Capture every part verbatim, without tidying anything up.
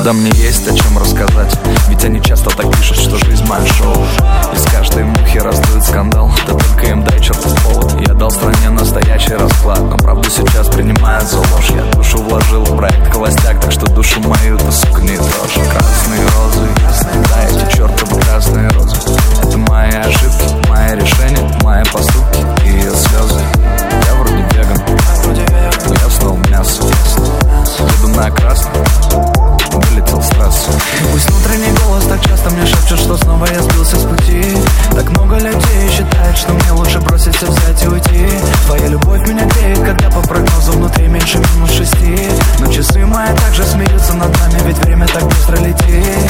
правда мне есть о чем рассказать. Ведь они часто так пишут, что жизнь моя шоу. Из каждой мухи раздует скандал, да только им дай чертов повод. Я дал стране настоящий расклад, но правду сейчас принимают за ложь. Я душу вложил в проект «Холостяк», так что душу мою ты, сука, не трожь. Красные розы, да, эти чертовы красные розы. Это мои ошибки, мои решения, мои поступки и ее слезы. Я вроде веган, но я снова мясо. Еду на красный, вылетел с трассы. Пусть внутренний голос так часто мне шепчет, что снова я сбился с пути. Так много людей считает, что мне лучше бросить все, взять и уйти. Твоя любовь меня греет, когда по прогнозу внутри меньше минус шести. Но часы мои также смеются над нами, ведь время так быстро летит.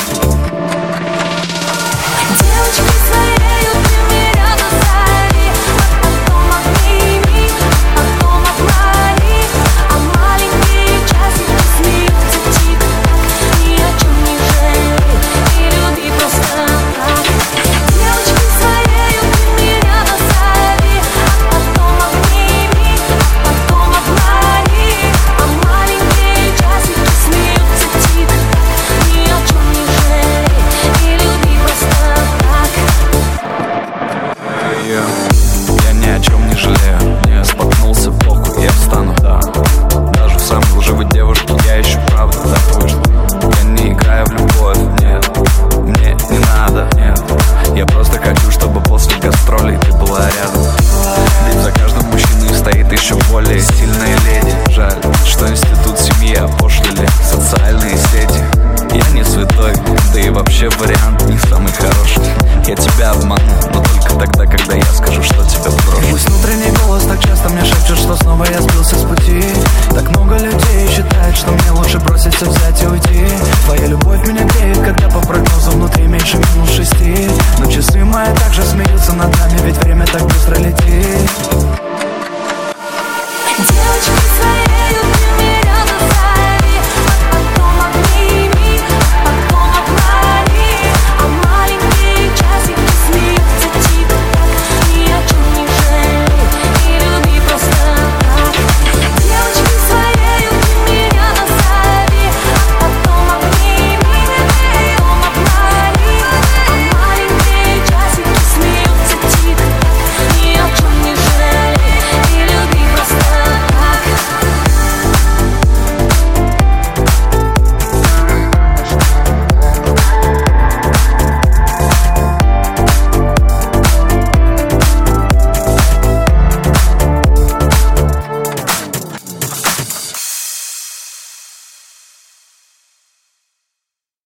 Девочки своею ты меня назови, а потом обними, потом обмани. А маленькие часики смеются тик-так, ни о чем не жалей и люби просто так. Девочки своею ты меня назови, а потом обними, потом обмани. А маленькие часики смеются тик-так, ни о чем не жалей и люби просто так. Я, я ни о чем не жалею. Не споткнулся, похуй, я встану, да. Даже в самой лживой девушке я ищу правду, так вышло. Я не играю в любовь, нет. Мне не надо, нет. Я просто хочу, чтобы после гастролей ты была рядом. Ведь за каждым мужчиной стоит еще более сильная леди. Жаль, что институт семьи опошлили социальные сети. Я не святой, да и вообще вариант не самый хороший. Я тебя обману, но только тогда, когда я скажу, что тебя брошу. Пусть внутренний голос так часто мне шепчет, что снова я сбился с пути. Так много людей считает, что мне лучше бросить все, взять и уйти. Твоя любовь меня греет, когда по прогнозу внутри меньше минус шести. Но часы мои также смеются над нами, ведь время так быстро летит. Девочки свои